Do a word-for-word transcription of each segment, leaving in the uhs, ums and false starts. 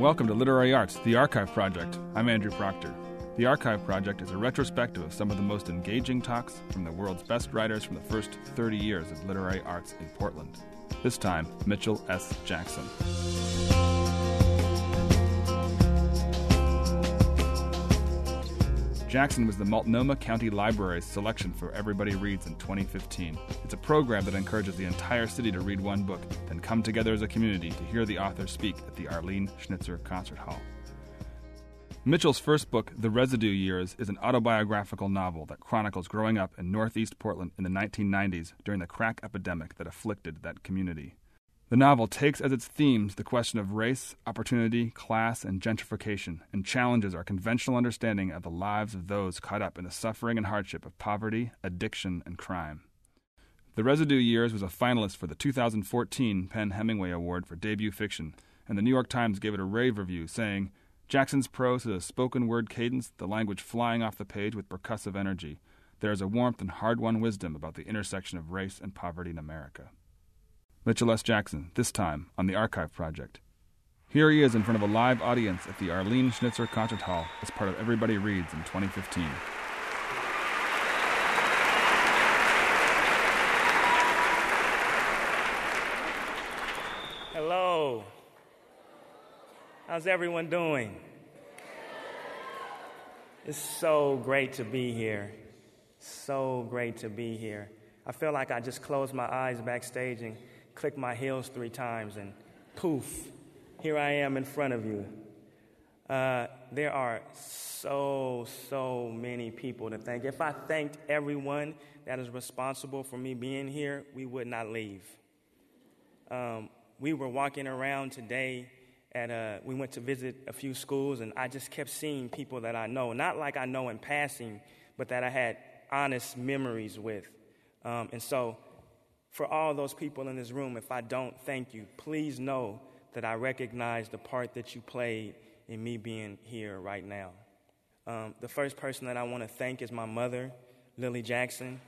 Welcome to Literary Arts, the Archive Project. I'm Andrew Proctor. The Archive Project is a retrospective of some of the most engaging talks from the world's best writers from the first thirty years of literary arts in Portland. This time, Mitchell S. Jackson. Jackson was the Multnomah County Library's selection for Everybody Reads in twenty fifteen. It's a program that encourages the entire city to read one book, then come together as a community to hear the author speak at the Arlene Schnitzer Concert Hall. Mitchell's first book, The Residue Years, is an autobiographical novel that chronicles growing up in Northeast Portland in the nineteen nineties during the crack epidemic that afflicted that community. The novel takes as its themes the question of race, opportunity, class, and gentrification, and challenges our conventional understanding of the lives of those caught up in the suffering and hardship of poverty, addiction, and crime. The Residue Years was a finalist for the two thousand fourteen PEN/Hemingway Award for Debut Fiction, and the New York Times gave it a rave review, saying, "Jackson's prose has a spoken-word cadence, the language flying off the page with percussive energy. There is a warmth and hard-won wisdom about the intersection of race and poverty in America." Mitchell S. Jackson, this time on the Archive Project. Here he is in front of a live audience at the Arlene Schnitzer Concert Hall as part of Everybody Reads in twenty fifteen. Hello. How's everyone doing? It's so great to be here. So great to be here. I feel like I just closed my eyes backstage and clicked my heels three times, and poof, here I am in front of you. Uh, there are so, so many people to thank. If I thanked everyone that is responsible for me being here, we would not leave. Um, we were walking around today at a, we went to visit a few schools, and I just kept seeing people that I know, not like I know in passing, but that I had honest memories with. Um, and so, for all those people in this room, if I don't thank you, please know that I recognize the part that you played in me being here right now. Um, the first person that I want to thank is my mother, Lily Jackson.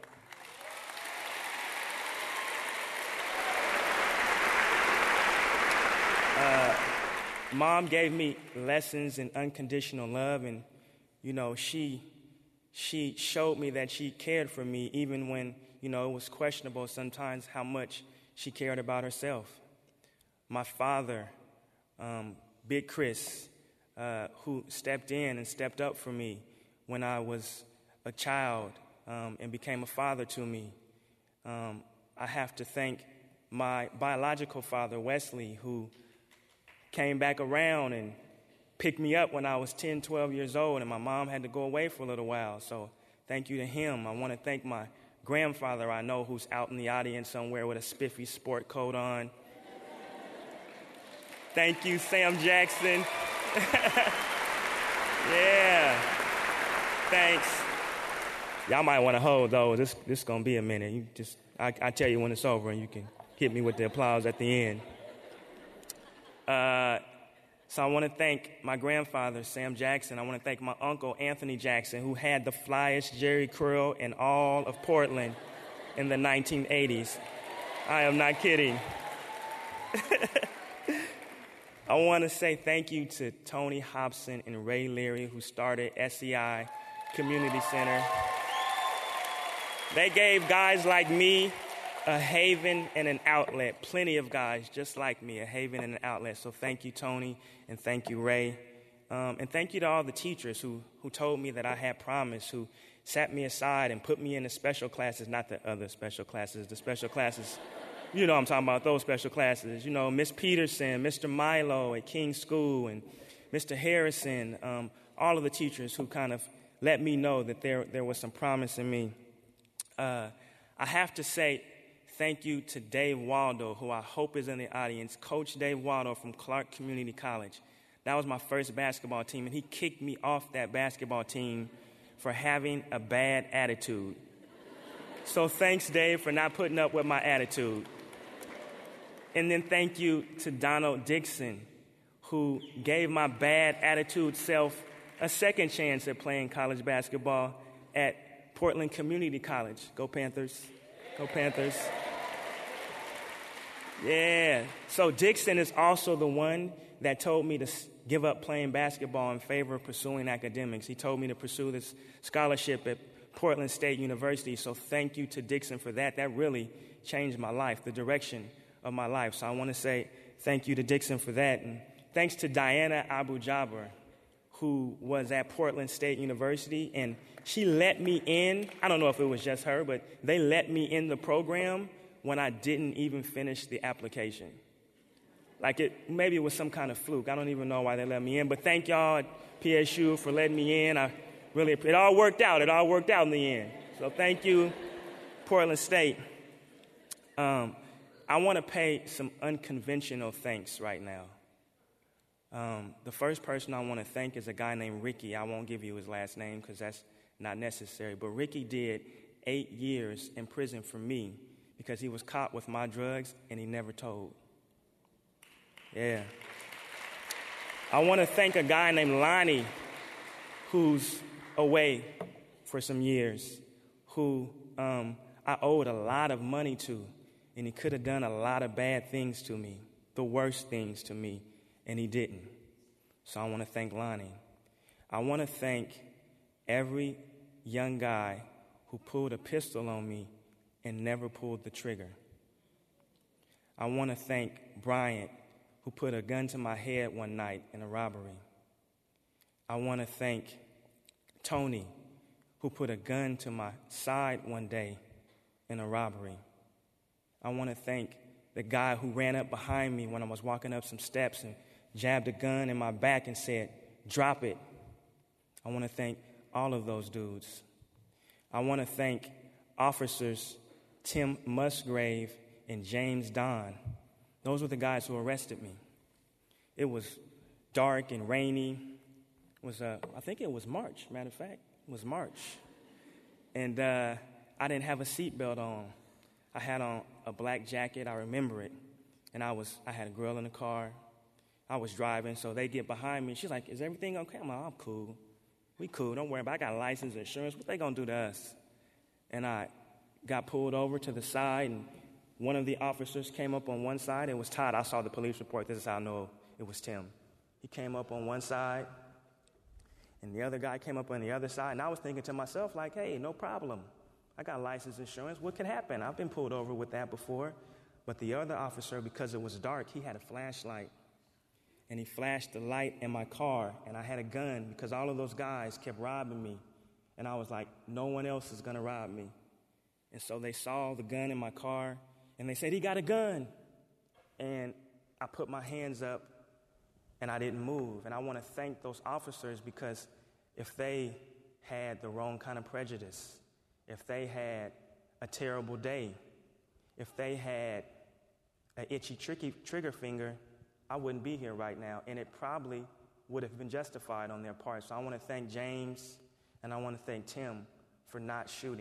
Uh, Mom gave me lessons in unconditional love, and, you know, she she showed me that she cared for me even when, you know, it was questionable sometimes how much she cared about herself. My father, um, Big Chris, uh, who stepped in and stepped up for me when I was a child um, and became a father to me. Um, I have to thank my biological father, Wesley, who came back around and picked me up when I was ten, twelve years old, and my mom had to go away for a little while. So thank you to him. I want to thank my grandfather I know, who's out in the audience somewhere with a spiffy sport coat on. Thank you, Sam Jackson. Yeah. Thanks. Y'all might want to hold those. This this is gonna be a minute. You just I I tell you when it's over, and you can hit me with the applause at the end. Uh, so I want to thank my grandfather, Sam Jackson. I want to thank my uncle, Anthony Jackson, who had the flyest Jerry curl in all of Portland in the nineteen eighties. I am not kidding. I want to say thank you to Tony Hobson and Ray Leary, who started S E I Community Center. They gave guys like me a haven and an outlet. Plenty of guys just like me, a haven and an outlet. So thank you, Tony, and thank you, Ray. Um, and thank you to all the teachers who, who told me that I had promise, who sat me aside and put me in the special classes, not the other special classes, the special classes. You know I'm talking about, those special classes. You know, Miss Peterson, Mister Milo at King School, and Mister Harrison, um, all of the teachers who kind of let me know that there, there was some promise in me. Uh, I have to say, thank you to Dave Waldo, who I hope is in the audience, Coach Dave Waldo from Clark Community College. That was my first basketball team, and he kicked me off that basketball team for having a bad attitude. So thanks, Dave, for not putting up with my attitude. And then thank you to Donald Dixon, who gave my bad attitude self a second chance at playing college basketball at Portland Community College. Go Panthers. Go Panthers. Yeah. So Dixon is also the one that told me to give up playing basketball in favor of pursuing academics. He told me to pursue this scholarship at Portland State University, so thank you to Dixon for that. That really changed my life, the direction of my life. So I want to say thank you to Dixon for that. And thanks to Diana Abu Jabbar, who was at Portland State University, and she let me in. I don't know if it was just her, but they let me in the program when I didn't even finish the application. Like it, maybe it was some kind of fluke. I don't even know why they let me in, but thank y'all at P S U for letting me in. I really, it all worked out. It all worked out in the end. So thank you, Portland State. Um, I want to pay some unconventional thanks right now. Um, the first person I want to thank is a guy named Ricky. I won't give you his last name because that's not necessary. But Ricky did eight years in prison for me because he was caught with my drugs and he never told. Yeah. I want to thank a guy named Lonnie who's away for some years, who um, I owed a lot of money to, and he could have done a lot of bad things to me, the worst things to me, and he didn't. So I want to thank Lonnie. I want to thank every young guy who pulled a pistol on me and never pulled the trigger. I want to thank Bryant, who put a gun to my head one night in a robbery. I want to thank Tony, who put a gun to my side one day in a robbery. I want to thank the guy who ran up behind me when I was walking up some steps and jabbed a gun in my back and said, "Drop it." I want to thank all of those dudes. I want to thank officers Tim Musgrave and James Don. Those were the guys who arrested me. It was dark and rainy. It was, uh, I think it was March, matter of fact. It was March. And uh, I didn't have a seatbelt on. I had on a black jacket. I remember it. And I was, I had a girl in the car. I was driving, so they get behind me. She's like, "Is everything okay?" I'm like, "I'm cool. We cool. Don't worry about it. I got license, insurance. What they going to do to us?" And I got pulled over to the side, and one of the officers came up on one side. It was Todd. I saw the police report. This is how I know it was Tim. He came up on one side, and the other guy came up on the other side. And I was thinking to myself, like, hey, no problem. I got license, insurance. What could happen? I've been pulled over with that before. But the other officer, because it was dark, he had a flashlight. And he flashed the light in my car, and I had a gun because all of those guys kept robbing me. And I was like, no one else is going to rob me. And so they saw the gun in my car, and they said, "He got a gun." And I put my hands up, and I didn't move. And I want to thank those officers because if they had the wrong kind of prejudice, if they had a terrible day, if they had an itchy, tricky trigger finger, I wouldn't be here right now, and it probably would have been justified on their part. So I want to thank James, and I want to thank Tim for not shooting.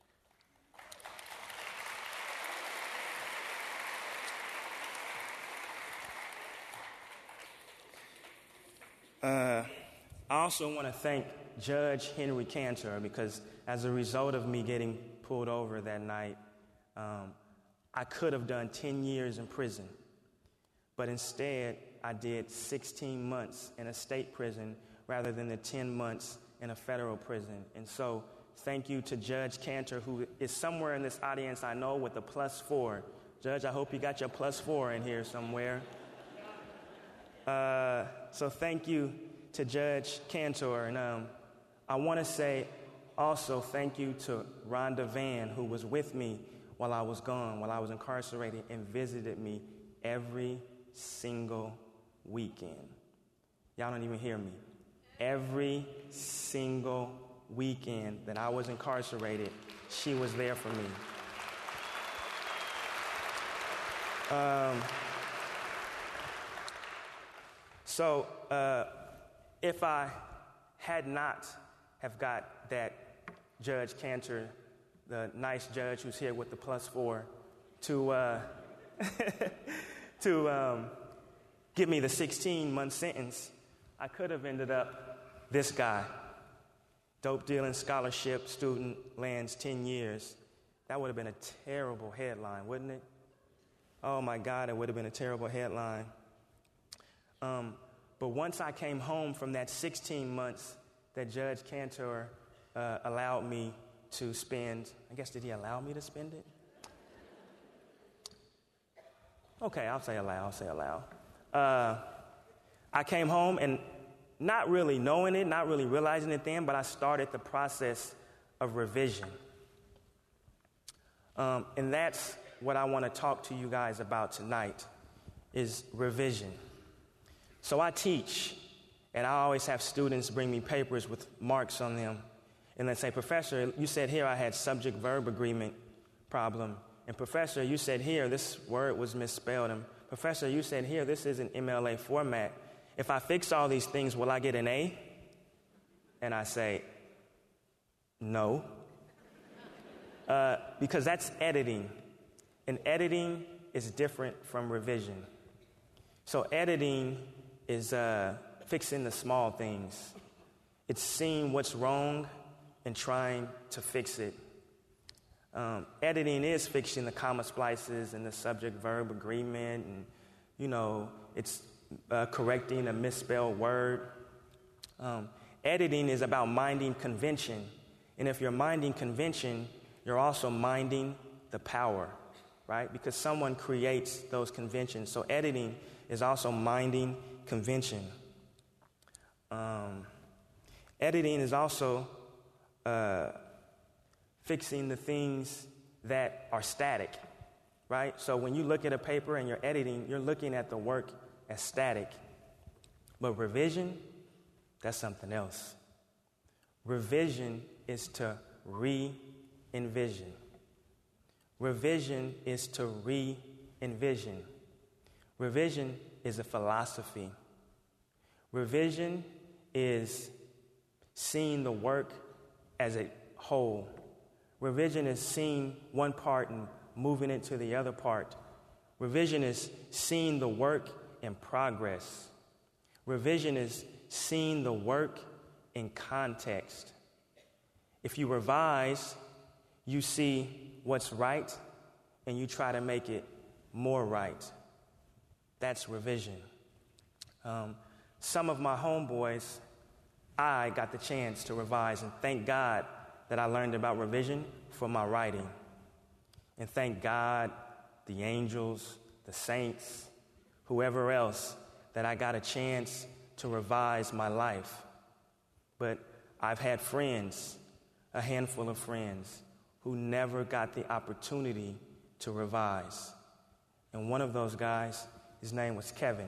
Uh, I also want to thank Judge Henry Cantor because as a result of me getting pulled over that night, um, I could have done ten years in prison. But instead, I did sixteen months in a state prison rather than the ten months in a federal prison. And so thank you to Judge Cantor, who is somewhere in this audience I know with a plus four. Judge, I hope you got your plus four in here somewhere. Uh, so thank you to Judge Cantor. And um, I want to say also thank you to Rhonda Van, who was with me while I was gone, while I was incarcerated, and visited me every single weekend. Y'all don't even hear me. Every single weekend that I was incarcerated, she was there for me. Um, so uh, if I had not have got that Judge Cantor, the nice judge who's here with the plus four, to uh, to um, give me the sixteen-month sentence, I could have ended up this guy. Dope dealing scholarship student lands ten years. That would have been a terrible headline, wouldn't it? Oh, my God, it would have been a terrible headline. Um, But once I came home from that sixteen months that Judge Cantor uh, allowed me to spend, I guess, did he allow me to spend it? Okay, I'll say allow, I'll say allow. Uh, I came home and not really knowing it, not really realizing it then, but I started the process of revision. Um, and that's what I want to talk to you guys about tonight, is revision. So I teach, and I always have students bring me papers with marks on them, and they say, Professor, you said here I had subject-verb agreement problem, and Professor, you said here this word was misspelled, and Professor, you said here this is an M L A format. If I fix all these things, will I get an A? And I say, no. Uh, because that's editing. And editing is different from revision. So editing is uh, fixing the small things. It's seeing what's wrong and trying to fix it. Um, editing is fixing the comma splices and the subject-verb agreement, and, you know, it's uh, correcting a misspelled word. Um, editing is about minding convention. And if you're minding convention, you're also minding the power, right? Because someone creates those conventions. So editing is also minding convention. Um, editing is also uh, fixing the things that are static, right? So when you look at a paper and you're editing, you're looking at the work as static. But revision, that's something else. Revision is to re-envision. Revision is to re-envision. Revision is a philosophy. Revision is seeing the work as a whole. Revision is seeing one part and moving it to the other part. Revision is seeing the work in progress. Revision is seeing the work in context. If you revise, you see what's right and you try to make it more right. That's revision. Um, some of my homeboys, I got the chance to revise, and thank God that I learned about revision for my writing. And thank God, the angels, the saints, whoever else, that I got a chance to revise my life. But I've had friends, a handful of friends, who never got the opportunity to revise. And one of those guys, his name was Kevin.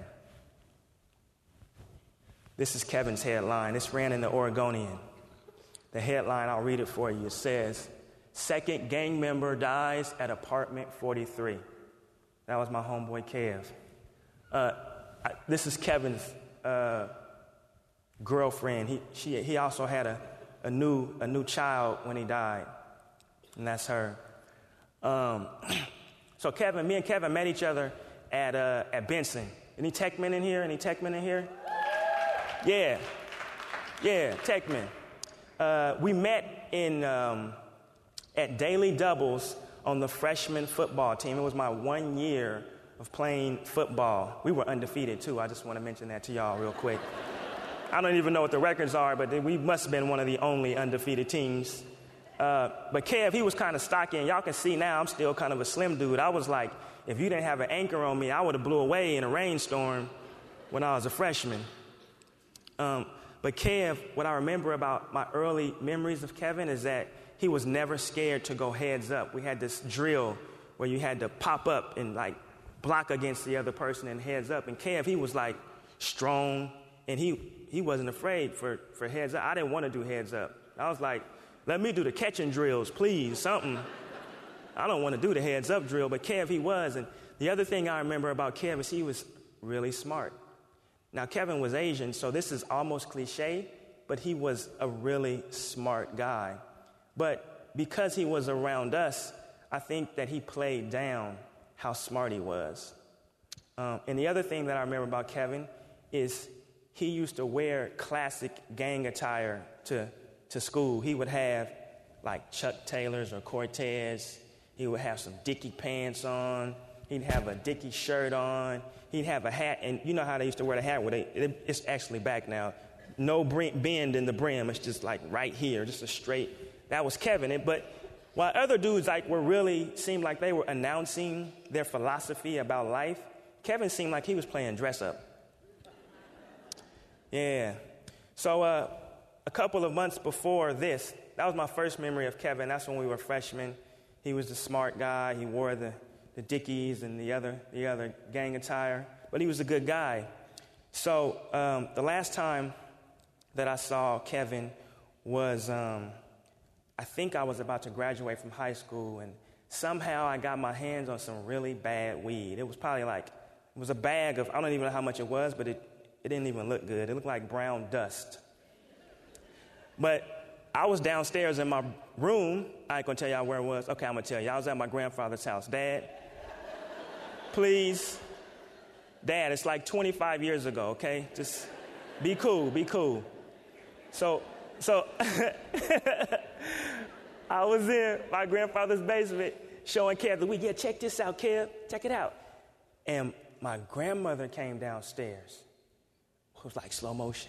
This is Kevin's headline. This ran in the Oregonian. The headline, I'll read it for you. It says, second gang member dies at apartment forty-three. That was my homeboy, Kev. Uh, I, this is Kevin's uh, girlfriend. He, she, he also had a, a, new, a new child when he died, and that's her. Um, so Kevin, me and Kevin met each other at, uh, at Benson. Any techmen in here? Any techmen in here? Yeah. Yeah, techmen. Uh, we met in um, at Daily Doubles on the freshman football team. It was my one year of playing football. We were undefeated, too. I just want to mention that to y'all real quick. I don't even know what the records are, but we must have been one of the only undefeated teams. Uh, but Kev, he was kind of stocky, and y'all can see now I'm still kind of a slim dude. I was like, if you didn't have an anchor on me, I would have blew away in a rainstorm when I was a freshman. Um, but Kev, what I remember about my early memories of Kevin is that he was never scared to go heads up. We had this drill where you had to pop up and like block against the other person and heads up. And Kev, he was like strong, and he, he wasn't afraid for, for heads up. I didn't want to do heads up. I was like, let me do the catching drills, please, something. I don't want to do the heads up drill, but Kev, he was. And the other thing I remember about Kev is he was really smart. Now, Kevin was Asian, so this is almost cliche, but he was a really smart guy. But because he was around us, I think that he played down how smart he was. Um, and the other thing that I remember about Kevin is he used to wear classic gang attire to, to school. He would have like Chuck Taylors or Cortez. He would have some Dickie pants on, He'd have a Dickie shirt on. He'd have a hat, and you know how they used to wear the hat where they, it, it's actually back now. No bend in the brim. It's just like right here, just a straight. That was Kevin. But while other dudes like were really seemed like they were announcing their philosophy about life, Kevin seemed like he was playing dress up. Yeah. So uh, a couple of months before this, that was my first memory of Kevin. That's when we were freshmen. He was the smart guy. He wore the, the Dickies and the other the other gang attire, but he was a good guy. So um, the last time that I saw Kevin was, um, I think I was about to graduate from high school, and somehow I got my hands on some really bad weed. It was probably like, it was a bag of, I don't even know how much it was, but it, it didn't even look good. It looked like brown dust. But I was downstairs in my room. I ain't gonna tell y'all where it was. Okay, I'm gonna tell you. I was at my grandfather's house. Dad, please. Dad, it's like twenty-five years ago, okay? Just be cool, be cool. So, so I was in my grandfather's basement showing Kev the weed. Yeah, check this out, Kev. Check it out. And my grandmother came downstairs. It was like slow motion.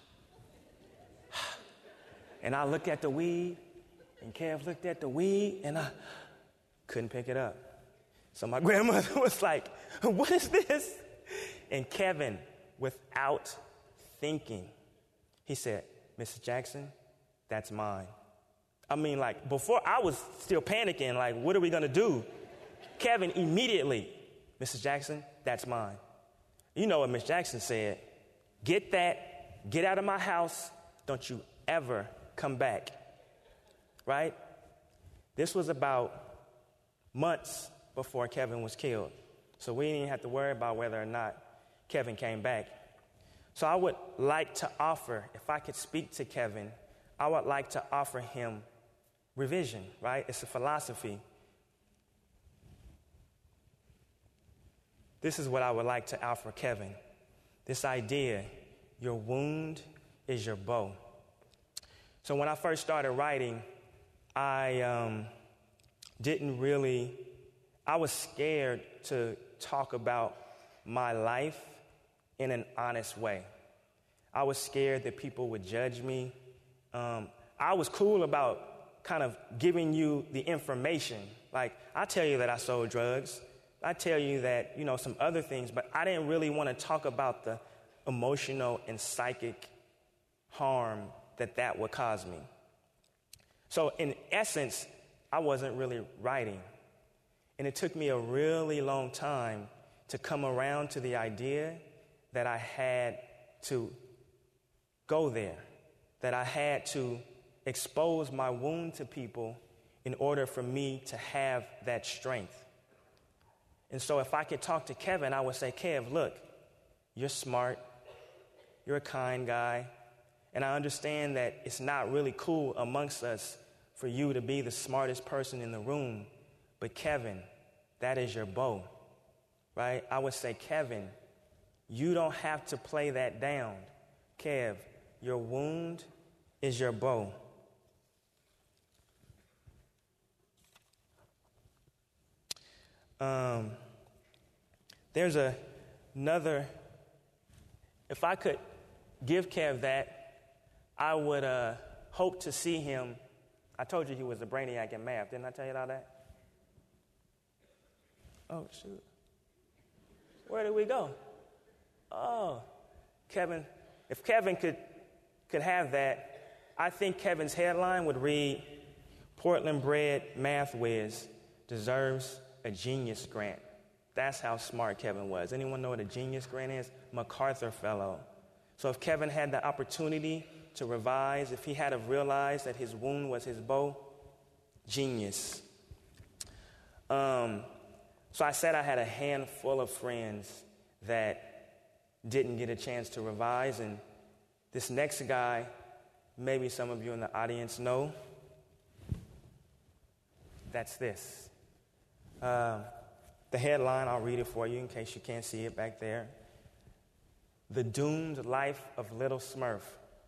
And I looked at the weed, and Kev looked at the weed, and I couldn't pick it up. So my grandmother was like, what is this? And Kevin, without thinking, he said, Missus Jackson, that's mine. I mean, like, before I was still panicking, like, what are we going to do? Kevin immediately, Missus Jackson, that's mine. You know what Miss Jackson said? Get that, get out of my house, don't you ever come back, right? This was about months before Kevin was killed. So we didn't even have to worry about whether or not Kevin came back. So I would like to offer, if I could speak to Kevin, I would like to offer him revision, right? It's a philosophy. This is what I would like to offer Kevin. This idea, your wound is your bow. So when I first started writing, I um, didn't really, I was scared to talk about my life in an honest way. I was scared that people would judge me. Um, I was cool about kind of giving you the information. Like, I tell you that I sold drugs. I tell you that, you know, some other things, but I didn't really want to talk about the emotional and psychic harm that that would cause me. So in essence, I wasn't really writing. And it took me a really long time to come around to the idea that I had to go there, that I had to expose my wound to people in order for me to have that strength. And so if I could talk to Kevin, I would say, Kev, look, you're smart, you're a kind guy, and I understand that it's not really cool amongst us for you to be the smartest person in the room, but Kevin, that is your bow, right? I would say, Kevin, you don't have to play that down. Kev, your wound is your bow. Um, there's a, another, if I could give Kev that, I would uh, hope to see him. I told you he was a brainiac in math. Didn't I tell you all that? Oh, shoot. Where did we go? Oh, Kevin. If Kevin could could have that, I think Kevin's headline would read, Portland-bred math whiz deserves a genius grant. That's how smart Kevin was. Anyone know what a genius grant is? MacArthur Fellow. So if Kevin had the opportunity to revise, if he had have realized that his wound was his bow, genius. Um, so I said I had a handful of friends that didn't get a chance to revise, and this next guy, maybe some of you in the audience know, that's this. Uh, the headline, I'll read it for you in case you can't see it back there. The Doomed Life of Little Smurf.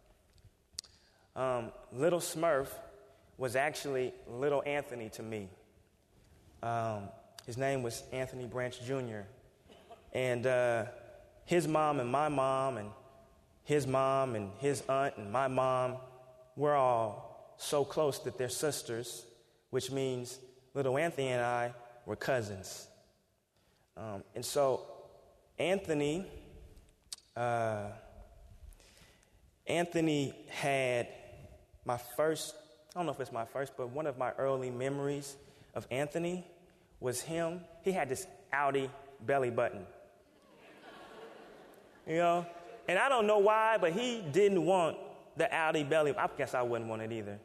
Um, Little Smurf was actually Little Anthony to me. Um, His name was Anthony Branch Junior And uh, his mom and my mom and his mom and his aunt and my mom, we're all so close that they're sisters, which means little Anthony and I were cousins. Um, and so Anthony, uh, Anthony had my first, I don't know if it's my first, but one of my early memories of Anthony was him. He had this Audi belly button. You know? And I don't know why, but he didn't want the Audi belly. I guess I wouldn't want it either.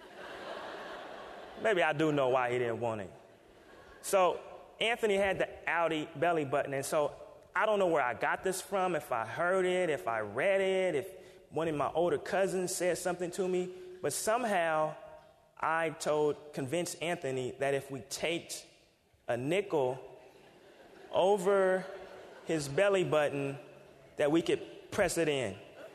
Maybe I do know why he didn't want it. So Anthony had the Audi belly button. And so I don't know where I got this from, if I heard it, if I read it, if one of my older cousins said something to me. But somehow I told, convinced Anthony that if we taped a nickel over his belly button, that we could press it in.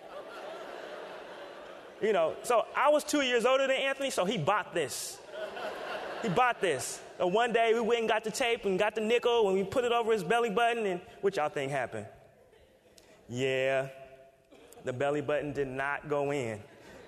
You know, so I was two years older than Anthony, so he bought this. He bought this. So one day we went and got the tape and got the nickel and we put it over his belly button, and what y'all think happened? Yeah, the belly button did not go in.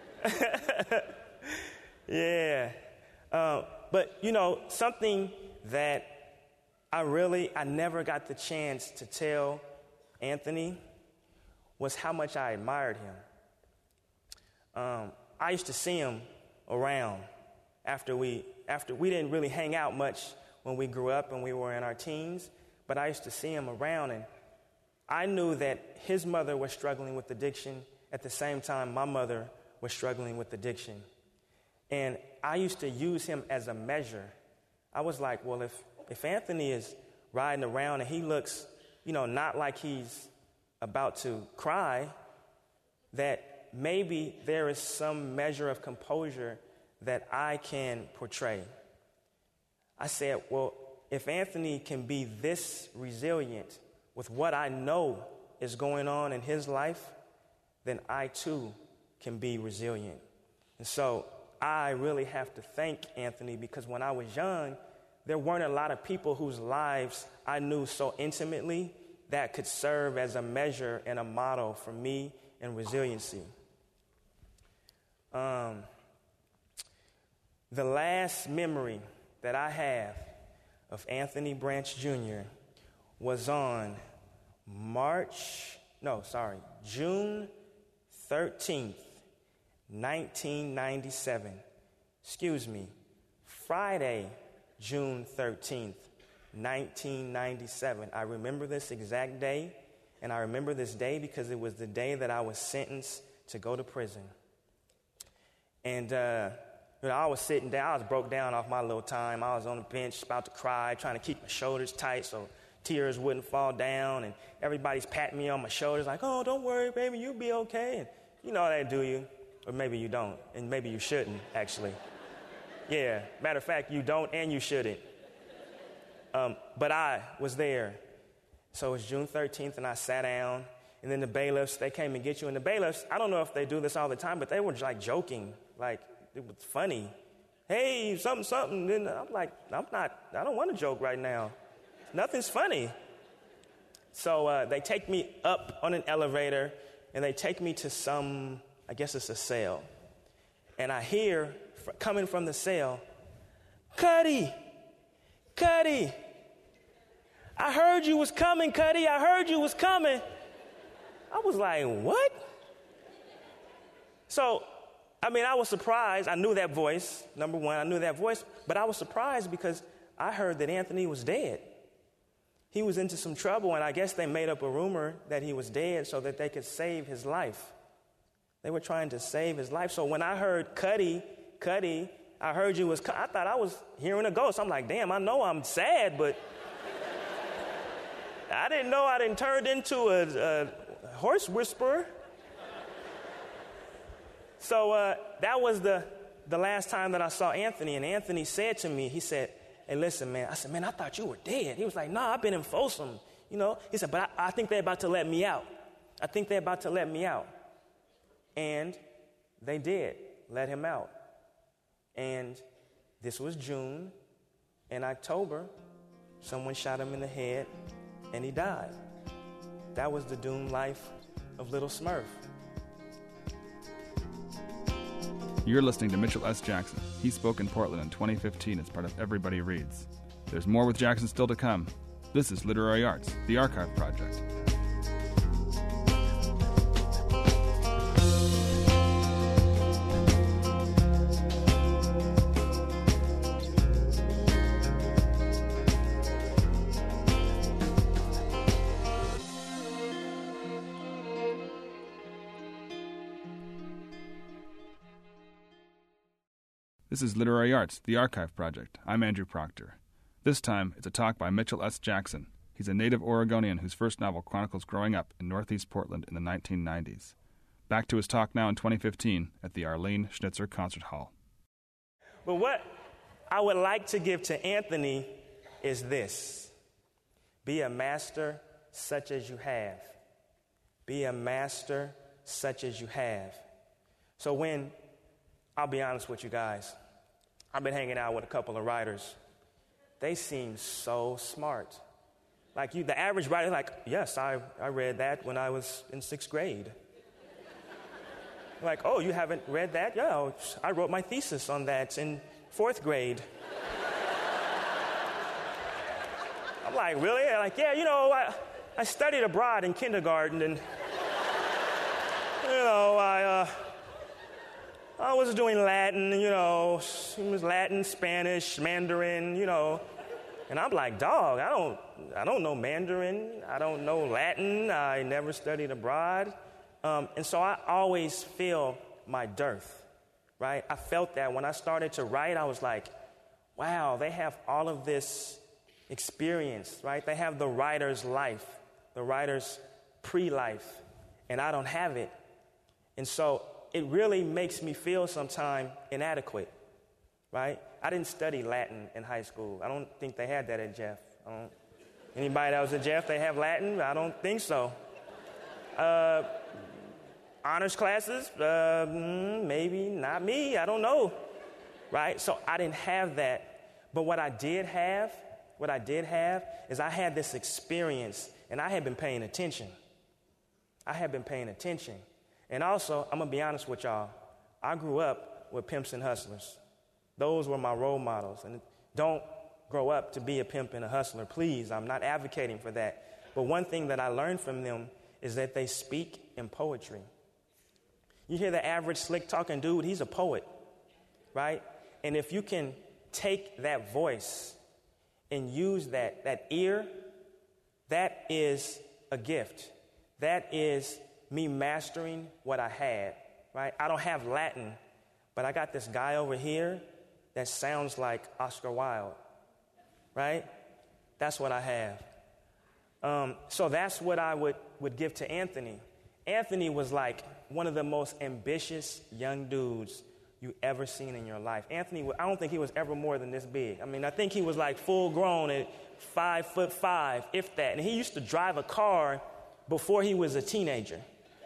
Yeah. Uh, but, you know, something that I really, I never got the chance to tell Anthony was how much I admired him. Um, I used to see him around after we, after we didn't really hang out much when we grew up and we were in our teens, but I used to see him around, and I knew that his mother was struggling with addiction at the same time my mother was struggling with addiction. And I used to use him as a measure. I was like, well, if, if Anthony is riding around and he looks, you know, not like he's about to cry, that maybe there is some measure of composure that I can portray. I said, well, if Anthony can be this resilient with what I know is going on in his life, then I too can be resilient. And so I really have to thank Anthony, because when I was young, there weren't a lot of people whose lives I knew so intimately that could serve as a measure and a model for me in resiliency. Um, the last memory that I have of Anthony Branch Junior was on March, no, sorry, June thirteenth, nineteen ninety-seven. Excuse me, Friday, June thirteenth, nineteen ninety-seven. I remember this exact day, and I remember this day because it was the day that I was sentenced to go to prison. And uh, you know, I was sitting down, I was broke down off my little time. I was on the bench about to cry, trying to keep my shoulders tight so tears wouldn't fall down, and everybody's patting me on my shoulders like, oh, don't worry, baby, you'll be okay. And you know how they do you, or maybe you don't, and maybe you shouldn't, actually. Yeah, matter of fact, you don't and you shouldn't. Um, but I was there. So it was June thirteenth, and I sat down, and then the bailiffs, they came and get you. And the bailiffs, I don't know if they do this all the time, but they were like joking, like it was funny. Hey, something, something. And I'm like, I'm not, I don't want to joke right now. Nothing's funny. So uh, they take me up on an elevator, and they take me to some, I guess it's a cell. And I hear f- coming from the cell, Cuddy, Cuddy, I heard you was coming, Cuddy. I heard you was coming. I was like, what? So, I mean, I was surprised. I knew that voice, number one. I knew that voice. But I was surprised because I heard that Anthony was dead. He was into some trouble, and I guess they made up a rumor that he was dead so that they could save his life. They were trying to save his life. So when I heard Cuddy, Cuddy, I heard you was, I thought I was hearing a ghost. I'm like, damn, I know I'm sad, but I didn't know I didn't turn into a, a horse whisperer. So uh, that was the, the last time that I saw Anthony, and Anthony said to me, he said, hey, listen, man. I said, man, I thought you were dead. He was like, nah, I've been in Folsom, you know. He said, but I, I think they're about to let me out. I think they're about to let me out. And they did let him out. And this was June. In October, someone shot him in the head, and he died. That was the doomed life of Little Smurf. You're listening to Mitchell S. Jackson. He spoke in Portland in twenty fifteen as part of Everybody Reads. There's more with Jackson still to come. This is Literary Arts, the Archive Project. This is Literary Arts, the Archive Project. I'm Andrew Proctor. This time, it's a talk by Mitchell S. Jackson. He's a native Oregonian whose first novel chronicles growing up in Northeast Portland in the nineteen nineties. Back to his talk now in twenty fifteen at the Arlene Schnitzer Concert Hall. But what I would like to give to Anthony is this. Be a master such as you have. Be a master such as you have. So when, I'll be honest with you guys, I've been hanging out with a couple of writers. They seem so smart. Like you, the average writer, like, yes, I, I read that when I was in sixth grade. Like, oh, you haven't read that? Yeah, I wrote my thesis on that in fourth grade. I'm like, really? They're like, yeah, you know, I, I studied abroad in kindergarten, and, you know, I, uh, I was doing Latin, you know, it was Latin, Spanish, Mandarin, you know. And I'm like, dog, I don't, I don't know Mandarin. I don't know Latin. I never studied abroad. Um, and so I always feel my dearth, right? I felt that when I started to write, I was like, wow, they have all of this experience, right? They have the writer's life, the writer's pre-life, and I don't have it. And so it really makes me feel sometimes inadequate, right? I didn't study Latin in high school. I don't think they had that at Jeff. I don't, anybody that was at Jeff, they have Latin? I don't think so. Uh, honors classes? Uh, maybe not me. I don't know, right? So I didn't have that. But what I did have, what I did have is I had this experience, and I had been paying attention. I had been paying attention. And also, I'm going to be honest with y'all, I grew up with pimps and hustlers. Those were my role models. And don't grow up to be a pimp and a hustler, please. I'm not advocating for that. But one thing that I learned from them is that they speak in poetry. You hear the average slick-talking dude, he's a poet, right? And if you can take that voice and use that, that ear, that is a gift. That is me mastering what I had, right? I don't have Latin, but I got this guy over here that sounds like Oscar Wilde, right? That's what I have. Um, so that's what I would, would give to Anthony. Anthony was like one of the most ambitious young dudes you ever seen in your life. Anthony, I don't think he was ever more than this big. I mean, I think he was like full grown at five foot five, if that. And he used to drive a car before he was a teenager.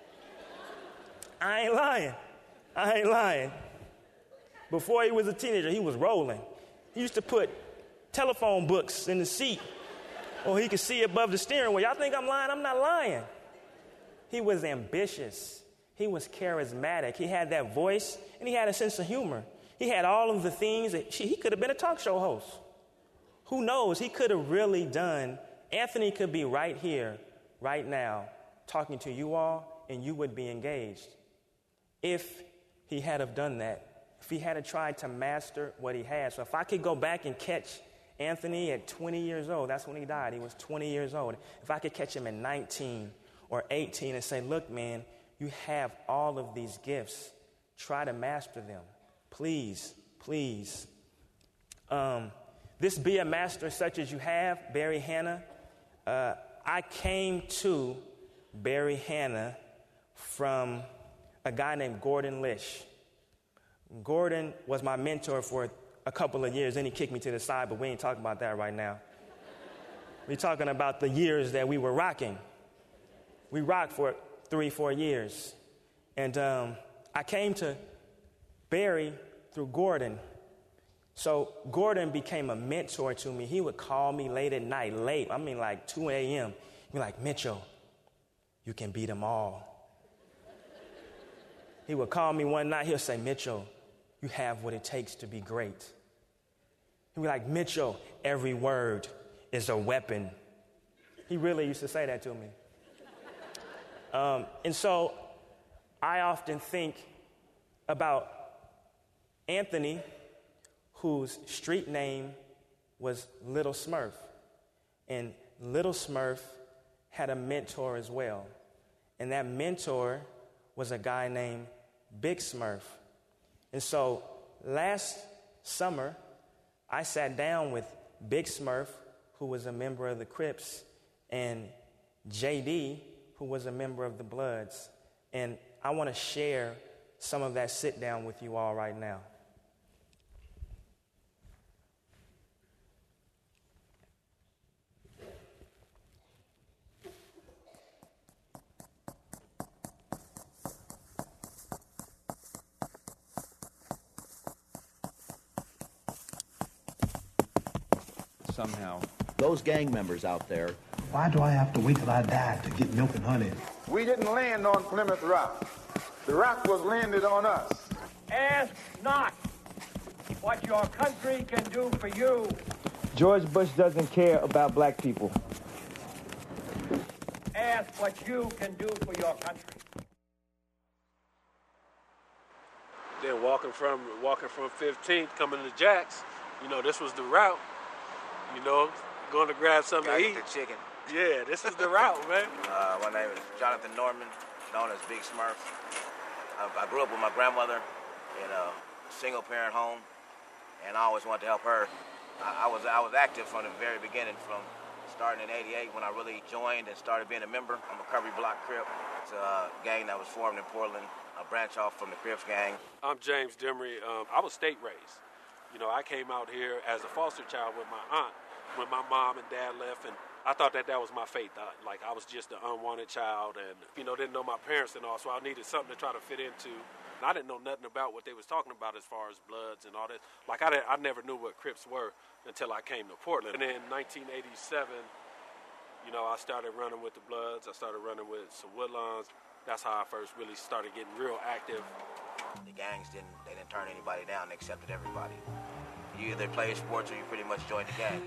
I ain't lying. I ain't lying. Before he was a teenager, he was rolling. He used to put telephone books in the seat or he could see above the steering wheel. Y'all think I'm lying? I'm not lying. He was ambitious. He was charismatic. He had that voice, and he had a sense of humor. He had all of the things that he could have been a talk show host. Who knows? He could have really done. Anthony could be right here, right now, talking to you all, and you would be engaged. If he had have done that, if he had have tried to master what he had. So if I could go back and catch Anthony at twenty years old, that's when he died. He was twenty years old. If I could catch him at nineteen or eighteen and say, look, man, you have all of these gifts. Try to master them. Please, please. Um, this Be a Master Such as You Have, Barry Hannah. Uh, I came to Barry Hannah from a guy named Gordon Lish. Gordon was my mentor for a couple of years. Then he kicked me to the side, but we ain't talking about that right now. We're talking about the years that we were rocking. We rocked for three, four years. And um, I came to Barry through Gordon. So Gordon became a mentor to me. He would call me late at night, late, I mean like two a.m. He'd be like, Mitchell, you can beat them all. He would call me one night, he'll say, Mitchell, you have what it takes to be great. He'd be like, Mitchell, every word is a weapon. He really used to say that to me. Um, and so I often think about Anthony, whose street name was Little Smurf. And Little Smurf had a mentor as well. And that mentor was a guy named Big Smurf. And so last summer, I sat down with Big Smurf, who was a member of the Crips, and J D, who was a member of the Bloods. And I want to share some of that sit down with you all right now. Somehow, those gang members out there. Why do I have to wait till I die to get milk and honey? We didn't land on Plymouth Rock. The rock was landed on us. Ask not what your country can do for you. George Bush doesn't care about black people. Ask what you can do for your country. Then walking from walking from fifteenth, coming to Jack's, you know, this was the route. You know, going to grab something Gotta to eat. get the chicken. Yeah, this is the route, man. Uh, my name is Jonathan Norman, known as Big Smurf. I, I grew up with my grandmother in a single-parent home, and I always wanted to help her. I, I was I was active from the very beginning, from starting in eighty-eight when I really joined and started being a member. I'm a Recovery Block Crip. It's a gang that was formed in Portland, a branch off from the Crips gang. I'm James Demery. Um, I was state raised. You know, I came out here as a foster child with my aunt when my mom and dad left, and I thought that that was my fate. I, like, I was just an unwanted child and, you know, didn't know my parents and all, so I needed something to try to fit into. And I didn't know nothing about what they was talking about as far as Bloods and all that. Like, I, didn't, I never knew what Crips were until I came to Portland. And in nineteen eighty-seven, you know, I started running with the Bloods. I started running with some Woodlawns. That's how I first really started getting real active. The gangs didn't, they didn't turn anybody down. They accepted everybody. You either play sports or you pretty much joined the gang.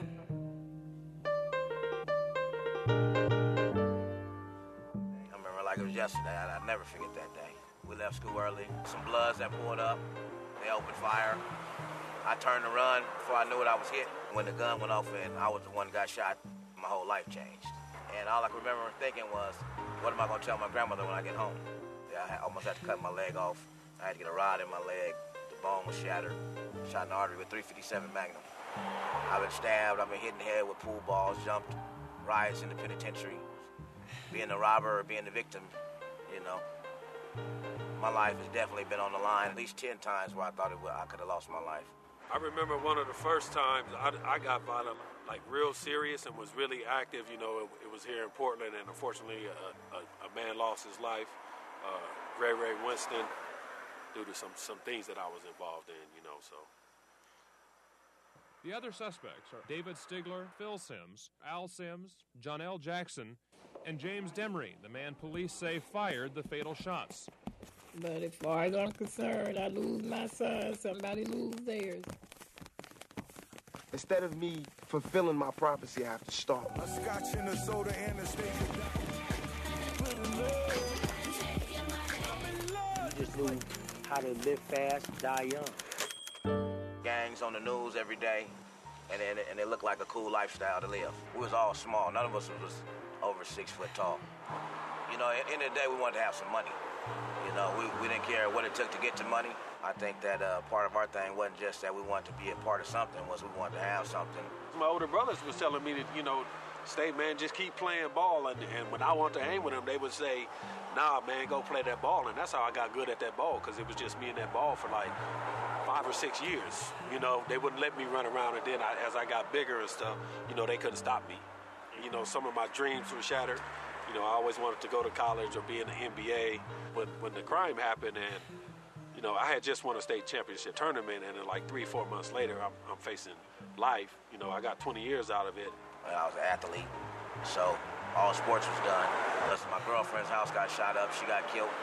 I remember like it was yesterday. I, I'd never forget that day. We left school early. Some Bloods that pulled up. They opened fire. I turned to run before I knew it, I was hit. When the gun went off and I was the one that got shot, my whole life changed. And all I can remember thinking was, what am I going to tell my grandmother when I get home? Yeah, I almost had to cut my leg off. I had to get a rod in my leg. The bone was shattered. Shot in the artery with three fifty-seven Magnum. I've been stabbed. I've been hit in the head with pool balls, jumped, riots in the penitentiary. Being the robber or being the victim, you know. My life has definitely been on the line at least ten times where I thought it would, I could have lost my life. I remember one of the first times I, I got violent, like real serious and was really active. You know, it, it was here in Portland, and unfortunately a, a, a man lost his life, uh, Ray Ray Winston, due to some, some things that I was involved in, you know, so. The other suspects are David Stigler, Phil Sims, Al Sims, John L. Jackson, and James Demery, the man police say fired the fatal shots. But as far as I'm concerned, I lose my son, somebody lose theirs. Instead of me fulfilling my prophecy, I have to start. A scotch and a soda and a steak. You just knew how to live fast, die young. Gangs on the news every day, and it, and it looked like a cool lifestyle to live. We was all small. None of us was over six foot tall. You know, at the end of the day, we wanted to have some money. You know, we, we didn't care what it took to get to money. I think that uh, part of our thing wasn't just that we wanted to be a part of something, was we wanted to have something. My older brothers was telling me that, you know, stay, man, just keep playing ball. And, and when I want to hang with them, they would say, nah, man, go play that ball. And that's how I got good at that ball, because it was just me and that ball for like five or six years. You know, they wouldn't let me run around. And then I, as I got bigger and stuff, you know, they couldn't stop me. You know, some of my dreams were shattered. You know, I always wanted to go to college or be in the N B A. When, when the crime happened and, you know, know, I had just won a state championship tournament, and then like three, four months later, I'm, I'm facing life. You know, I got twenty years out of it. I was an athlete, so all sports was done. Listen, my girlfriend's house got shot up. She got killed.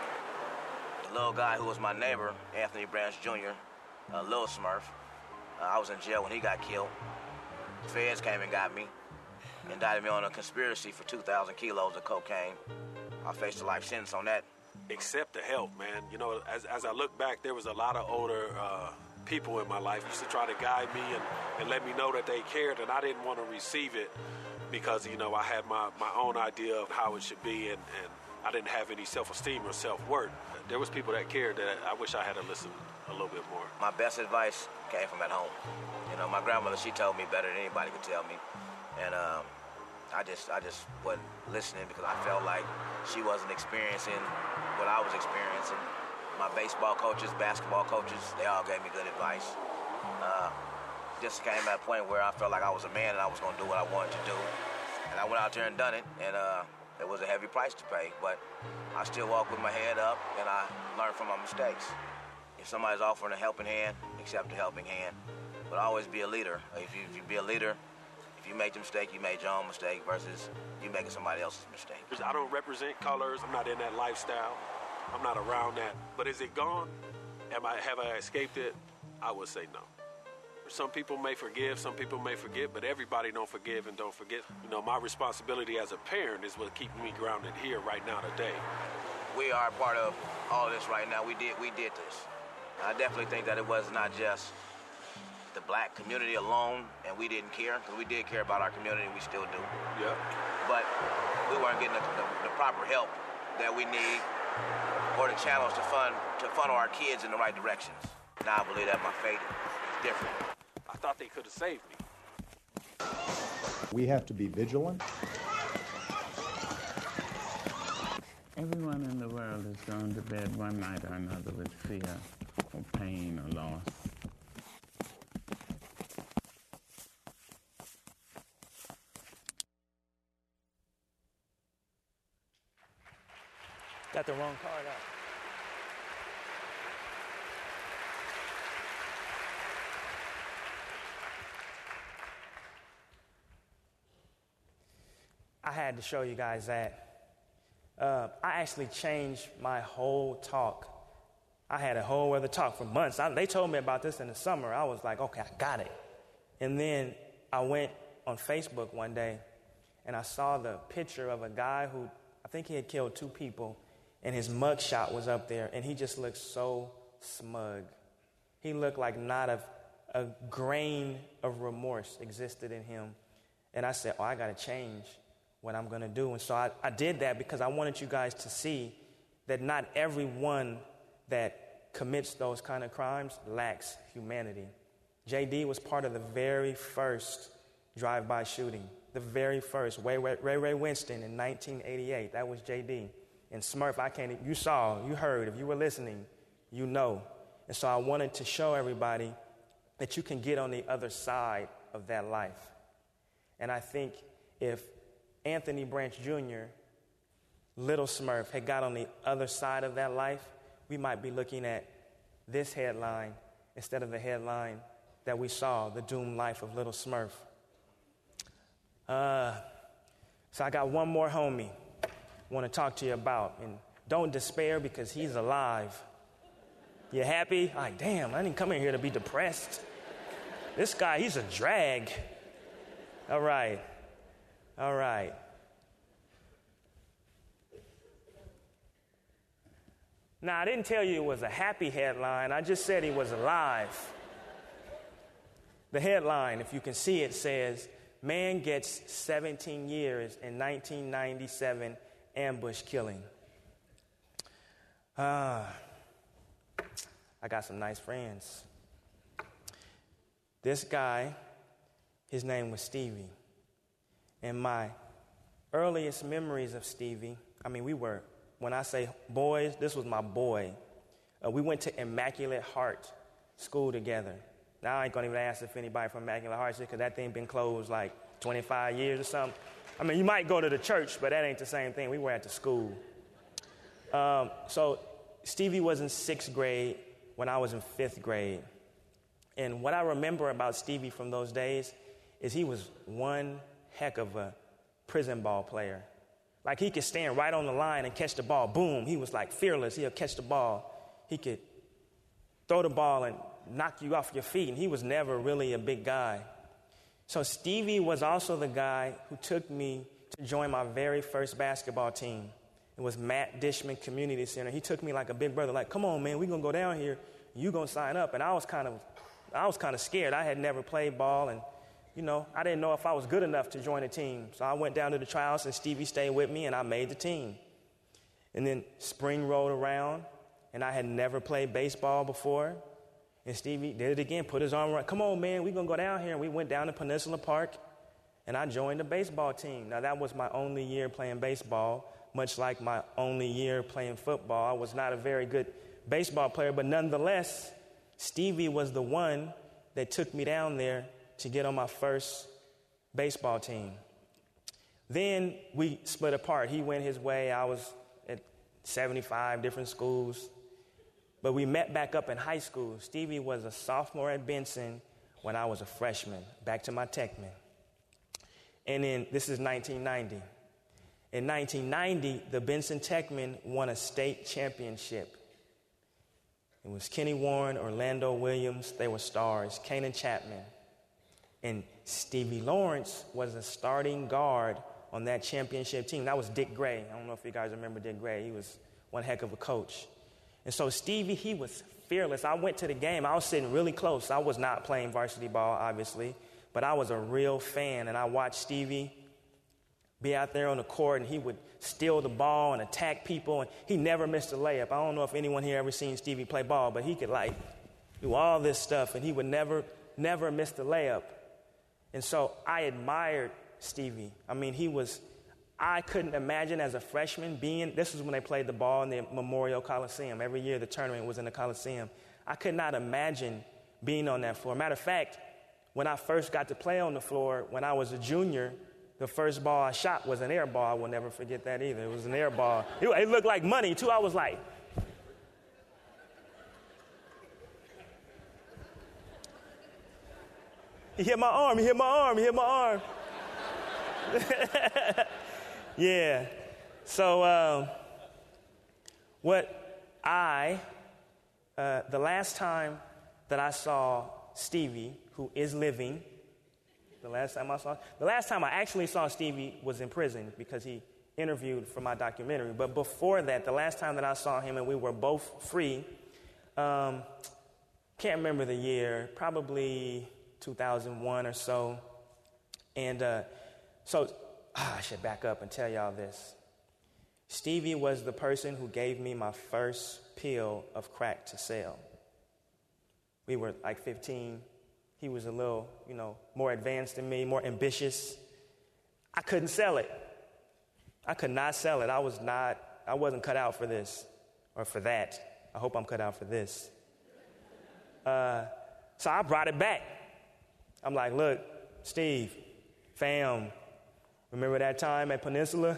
The little guy who was my neighbor, Anthony Branch Junior, uh, Lil Smurf, uh, I was in jail when he got killed. The feds came and got me, indicted me on a conspiracy for two thousand kilos of cocaine. I faced a life sentence on that. Accept the help, man. You know, as, as I look back, there was a lot of older uh, people in my life used to try to guide me and, and let me know that they cared, and I didn't want to receive it because, you know, I had my, my own idea of how it should be, and, and I didn't have any self-esteem or self-worth. There was people that cared that I wish I had to listen a little bit more. My best advice came from at home. You know, my grandmother, she told me better than anybody could tell me. And um, I just I just wasn't listening because I felt like she wasn't experiencing what I was experiencing. My baseball coaches, basketball coaches, they all gave me good advice. Uh, just came at a point where I felt like I was a man and I was going to do what I wanted to do. And I went out there and done it, and uh, it was a heavy price to pay. But I still walk with my head up, and I learn from my mistakes. If somebody's offering a helping hand, accept the helping hand. But always be a leader. If you, if you be a leader, if you make the mistake, you made your own mistake versus you making somebody else's mistake. I don't represent colors. I'm not in that lifestyle. I'm not around that. But is it gone? Am I, have I escaped it? I would say no. Some people may forgive, some people may forget, but everybody don't forgive and don't forget. You know, my responsibility as a parent is what keeps me grounded here right now today. We are part of all of this right now. We did, we did this. I definitely think that it was not just the black community alone, and we didn't care, because we did care about our community, we still do. Yeah. But we weren't getting the, the, the proper help that we need or the channels to fund to funnel our kids in the right directions. Now I believe that my fate is different. I thought they could have saved me. We have to be vigilant. Everyone in the world has gone to bed one night or another with fear or pain or loss. Got the wrong card out. I had to show you guys that. Uh, I actually changed my whole talk. I had a whole other talk for months. I, they told me about this in the summer. I was like, okay, I got it. And then I went on Facebook one day, and I saw the picture of a guy who, I think he had killed two people, and his mugshot was up there, and he just looked so smug. He looked like not a, a grain of remorse existed in him. And I said, oh, I got to change what I'm going to do. And so I, I did that because I wanted you guys to see that not everyone that commits those kind of crimes lacks humanity. J D was part of the very first drive-by shooting, the very first. Ray Ray, Ray, Ray Winston in nineteen eighty-eight, that was J D. And Smurf, I can't, you saw, you heard, if you were listening, you know. And so I wanted to show everybody that you can get on the other side of that life. And I think if Anthony Branch Junior, Little Smurf, had got on the other side of that life, we might be looking at this headline instead of the headline that we saw, The Doomed Life of Little Smurf. Uh, so I got one more homie I want to talk to you about. And don't despair because he's alive. You happy? Like, damn, I didn't come in here to be depressed. This guy, he's a drag. All right. All right. Now, I didn't tell you it was a happy headline. I just said he was alive. The headline, if you can see it, says, man gets seventeen years in nineteen ninety-seven ambush killing. Ah, uh, I got some nice friends. This guy, his name was Stevie. And my earliest memories of Stevie, I mean, we were, when I say boys, this was my boy. Uh, we went to Immaculate Heart School together. Now I ain't gonna even ask if anybody from Immaculate Heart, because that thing been closed like twenty-five years or something. I mean, you might go to the church, but that ain't the same thing. We were at the school. Um, so Stevie was in sixth grade, when I was in fifth grade. And what I remember about Stevie from those days is he was one heck of a prison ball player. Like, he could stand right on the line and catch the ball. Boom. He was like fearless. He'll catch the ball. He could throw the ball and knock you off your feet. And he was never really a big guy. So Stevie was also the guy who took me to join my very first basketball team. It was Matt Dishman Community Center. He took me like a big brother, like, come on, man, we're going to go down here. You going to sign up. And I was kind of, I was kind of scared. I had never played ball, and, you know, I didn't know if I was good enough to join a team. So I went down to the tryouts, and Stevie stayed with me, and I made the team. And then spring rolled around, and I had never played baseball before. And Stevie did it again, put his arm around, come on, man, we're going to go down here. And we went down to Peninsula Park, and I joined the baseball team. Now, that was my only year playing baseball, much like my only year playing football. I was not a very good baseball player, but nonetheless, Stevie was the one that took me down there to get on my first baseball team. Then we split apart. He went his way. I was at seventy-five different schools. But we met back up in high school. Stevie was a sophomore at Benson when I was a freshman, back to my Techman. And then this is nineteen ninety. In nineteen ninety, the Benson Techmen won a state championship. It was Kenny Warren, Orlando Williams. They were stars. Kanan Chapman. And Stevie Lawrence was a starting guard on that championship team. That was Dick Gray. I don't know if you guys remember Dick Gray. He was one heck of a coach. And so Stevie, he was fearless. I went to the game. I was sitting really close. I was not playing varsity ball, obviously, but I was a real fan. And I watched Stevie be out there on the court, and he would steal the ball and attack people, and he never missed a layup. I don't know if anyone here ever seen Stevie play ball, but he could, like, do all this stuff, and he would never, never miss the layup. And so I admired Stevie. I mean, he was, I couldn't imagine as a freshman being, this was when they played the ball in the Memorial Coliseum. Every year the tournament was in the Coliseum. I could not imagine being on that floor. Matter of fact, when I first got to play on the floor, when I was a junior, the first ball I shot was an air ball. I will never forget that either. It was an air ball. It, it looked like money, too. I was like, he hit my arm, he hit my arm, he hit my arm. Yeah. So um, what I, uh, the last time that I saw Stevie, who is living, The last time I saw, the last time I actually saw Stevie was in prison because he interviewed for my documentary. But before that, the last time that I saw him and we were both free, um, can't remember the year, probably two thousand one or so. And uh, so ah, I should back up and tell y'all this. Stevie was the person who gave me my first pill of crack to sell. We were like fifteen. He was a little, you know, more advanced than me, more ambitious. I couldn't sell it. I could not sell it. I was not, I wasn't cut out for this or for that. I hope I'm cut out for this. Uh, so I brought it back. I'm like, look, Steve, fam, remember that time at Peninsula?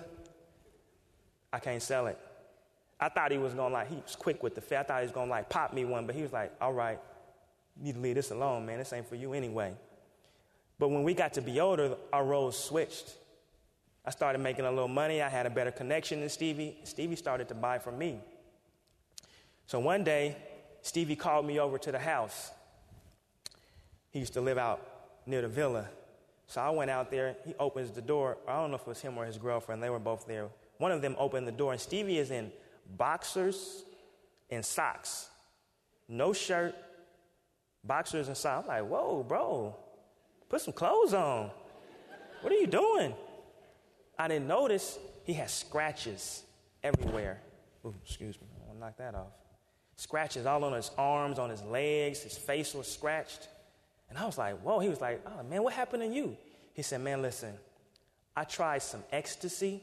I can't sell it. I thought he was going to like, he was quick with the fit. I thought he was going to like pop me one, but he was like, all right. You need to leave this alone, man. This ain't for you anyway. But when we got to be older, our roles switched. I started making a little money. I had a better connection than Stevie. Stevie started to buy from me. So one day, Stevie called me over to the house. He used to live out near the villa. So I went out there. He opens the door. I don't know if it was him or his girlfriend. They were both there. One of them opened the door, and Stevie is in boxers and socks. No shirt. Boxers and socks. I'm like, whoa, bro, put some clothes on. What are you doing? I didn't notice he had scratches everywhere. Ooh, excuse me, I want to knock that off. Scratches all on his arms, on his legs. His face was scratched. And I was like, whoa. He was like, oh, man, what happened to you? He said, man, listen, I tried some ecstasy,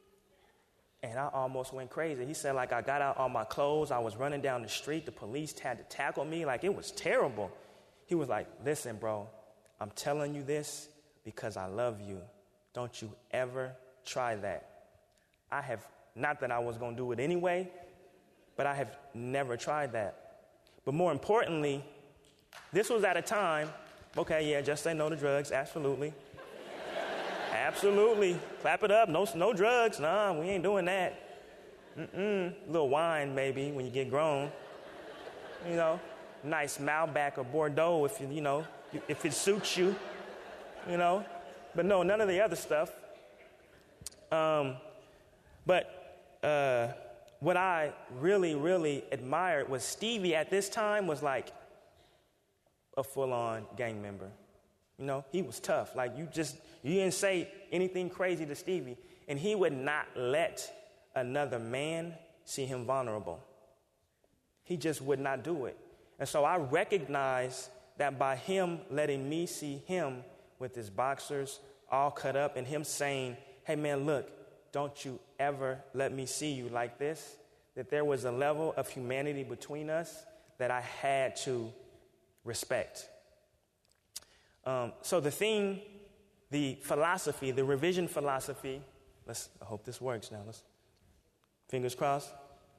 and I almost went crazy. He said, like, I got out all my clothes. I was running down the street. The police had to tackle me. Like, it was terrible. He was like, listen, bro, I'm telling you this because I love you. Don't you ever try that. I have, not that I was going to do it anyway, but I have never tried that. But more importantly, this was at a time, okay, yeah, just say no to drugs, absolutely. Absolutely. Clap it up. No, no drugs. Nah, we ain't doing that. Mm-mm. A little wine, maybe, when you get grown. You know, nice Malbec or Bordeaux if, you, you know, if it suits you, you know. But no, none of the other stuff. Um, but uh, what I really, really admired was Stevie at this time was like a full-on gang member. You know, he was tough. Like, you just, you didn't say anything crazy to Stevie, and he would not let another man see him vulnerable. He just would not do it. And so I recognize that by him letting me see him with his boxers all cut up and him saying, hey, man, look, don't you ever let me see you like this, that there was a level of humanity between us that I had to respect. Um, so the thing, the philosophy, the revision philosophy, let's, I hope this works now. Let's, fingers crossed.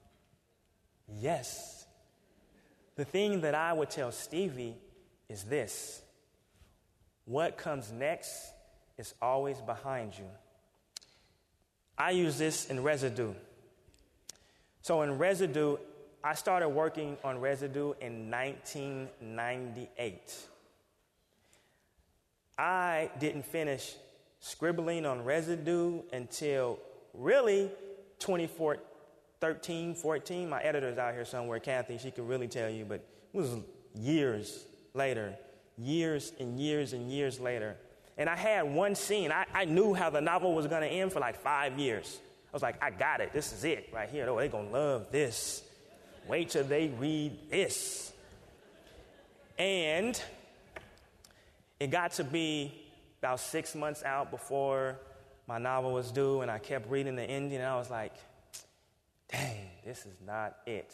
Yes. The thing that I would tell Stevie is this: what comes next is always behind you. I use this in Residue. So in Residue, I started working on Residue in nineteen ninety-eight. I didn't finish scribbling on Residue until really twenty thirteen, fourteen. My editor's out here somewhere, Kathy, she could really tell you, but it was years later, years and years and years later. And I had one scene. I, I knew how the novel was going to end for like five years. I was like, I got it. This is it right here. Oh, they're going to love this. Wait till they read this. And it got to be about six months out before my novel was due, and I kept reading the ending, and I was like, dang, this is not it.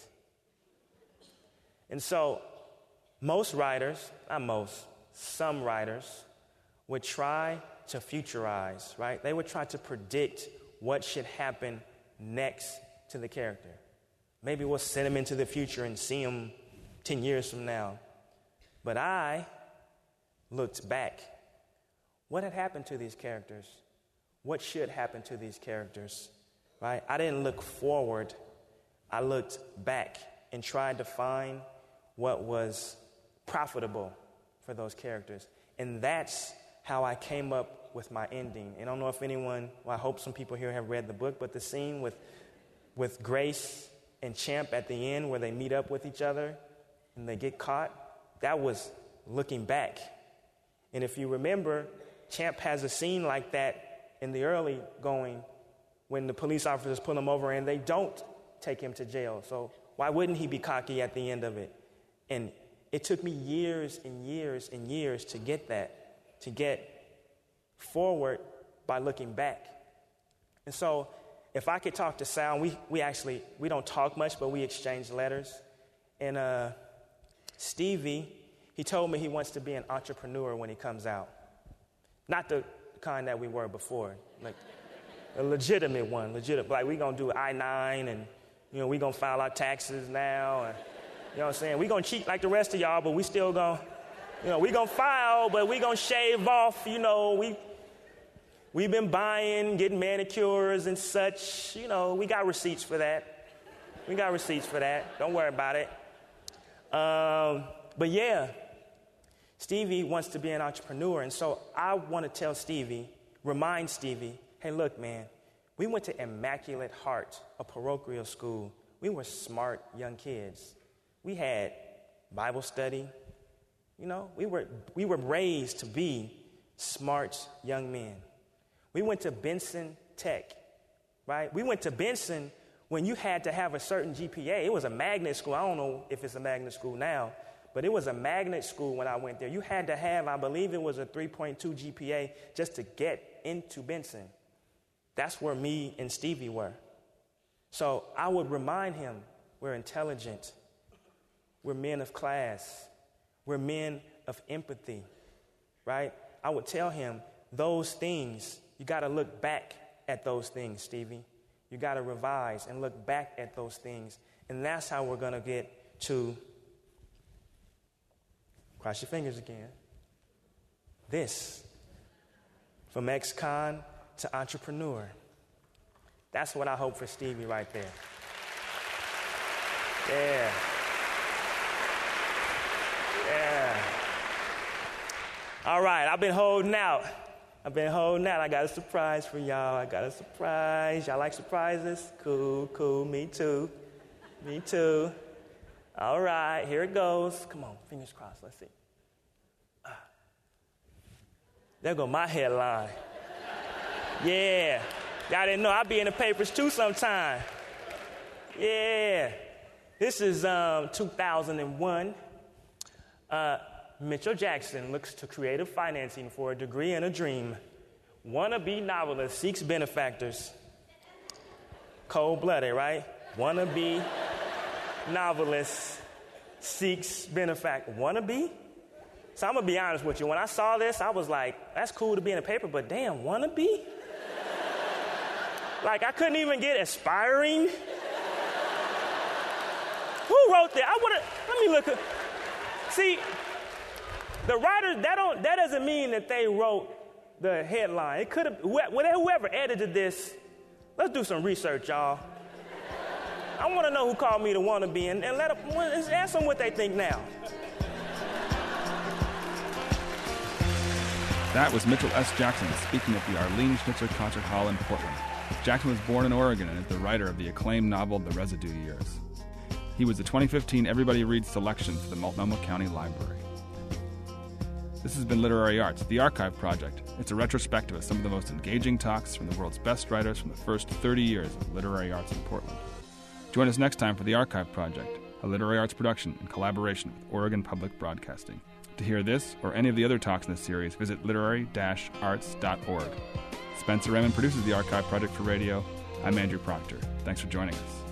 And so most writers, not most, some writers would try to futurize, right? They would try to predict what should happen next to the character. Maybe we'll send them into the future and see them ten years from now. But I looked back. What had happened to these characters? What should happen to these characters, right? I didn't look forward. I looked back and tried to find what was profitable for those characters. And that's how I came up with my ending. And I don't know if anyone, well, I hope some people here have read the book, but the scene with, with Grace and Champ at the end where they meet up with each other and they get caught, that was looking back. And if you remember, Champ has a scene like that in the early going when the police officers pull him over and they don't take him to jail. So why wouldn't he be cocky at the end of it? And it took me years and years and years to get that, to get forward by looking back. And so if I could talk to Sal, we, we actually, we don't talk much, but we exchange letters. And uh, Stevie, he told me he wants to be an entrepreneur when he comes out. Not the kind that we were before, like a legitimate one, legitimate. Like we gonna do I nine and, you know, we gonna file our taxes now. And, you know what I'm saying? We gonna cheat like the rest of y'all, but we still gonna, you know, we gonna file, but we gonna shave off, you know, we, we've been buying, getting manicures and such, you know, we got receipts for that. We got receipts for that. Don't worry about it. Um, but yeah, Stevie wants to be an entrepreneur. And so I want to tell Stevie, remind Stevie, hey, look, man, we went to Immaculate Heart, a parochial school. We were smart young kids. We had Bible study. You know, we were, we were raised to be smart young men. We went to Benson Tech, right? We went to Benson when you had to have a certain G P A. It was a magnet school. I don't know if it's a magnet school now, but it was a magnet school when I went there. You had to have, I believe it was a three point two G P A just to get into Benson. That's where me and Stevie were. So I would remind him, we're intelligent. We're men of class. We're men of empathy, right? I would tell him those things, you got to look back at those things, Stevie. You got to revise and look back at those things. And that's how we're going to get to Cross your fingers again. This, from ex-con to entrepreneur. That's what I hope for Stevie right there. Yeah. Yeah. All right, I've been holding out. I've been holding out. I got a surprise for y'all. I got a surprise. Y'all like surprises? Cool, cool. Me too. Me too. All right, here it goes. Come on, fingers crossed. Let's see. Uh, there go my headline. Yeah. Y'all didn't know I'd be in the papers too sometime. Yeah. This is um, two thousand one. Uh, Mitchell Jackson looks to creative financing for a degree and a dream. Wannabe novelist seeks benefactors. Cold-blooded, right? Wannabe novelist seeks benefactor. Wannabe? So I'm going to be honest with you. When I saw this, I was like, that's cool to be in the paper, but damn, wannabe? Like, I couldn't even get aspiring. Who wrote that? I would have, let me look at, see, the writers, that don't, that doesn't mean that they wrote the headline. It could have, whoever edited this, let's do some research, y'all. I want to know who called me the wannabe, and, and let them, let's ask them what they think now. That was Mitchell S. Jackson speaking at the Arlene Schnitzer Concert Hall in Portland. Jackson was born in Oregon and is the writer of the acclaimed novel The Residue Years. He was the twenty fifteen Everybody Reads selection for the Multnomah County Library. This has been Literary Arts, the Archive Project. It's a retrospective of some of the most engaging talks from the world's best writers from the first thirty years of literary arts in Portland. Join us next time for the Archive Project, a literary arts production in collaboration with Oregon Public Broadcasting. To hear this or any of the other talks in this series, visit literary dash arts dot org. Spencer Raymond produces the Archive Project for radio. I'm Andrew Proctor. Thanks for joining us.